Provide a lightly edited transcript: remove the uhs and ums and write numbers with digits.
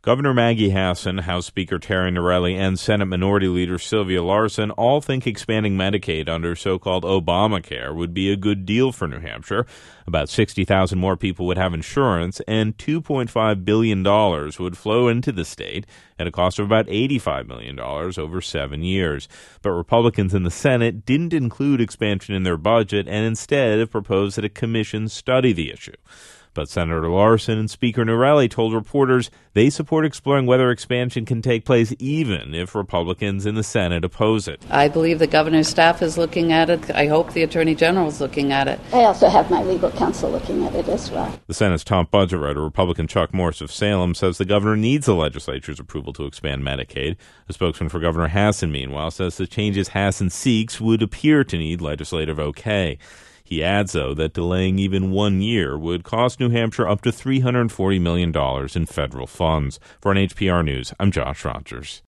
Governor Maggie Hassan, House Speaker Terry Norelli, and Senate Minority Leader Sylvia Larson all think expanding Medicaid under so-called Obamacare would be a good deal for New Hampshire. About 60,000 more people would have insurance, and $2.5 billion would flow into the state at a cost of about $85 million over 7 years. But Republicans in the Senate didn't include expansion in their budget and instead have proposed that a commission study the issue. But Senator Larson and Speaker Norelli told reporters they support exploring whether expansion can take place even if Republicans in the Senate oppose it. I believe the governor's staff is looking at it. I hope the Attorney General is looking at it. I also have my legal counsel looking at it as well. The Senate's top budget writer, Republican Chuck Morse of Salem, says the governor needs the legislature's approval to expand Medicaid. A spokesman for Governor Hassan, meanwhile, says the changes Hassan seeks would appear to need legislative okay. He adds, though, that delaying even 1 year would cost New Hampshire up to $340 million in federal funds. For NHPR News, I'm Josh Rogers.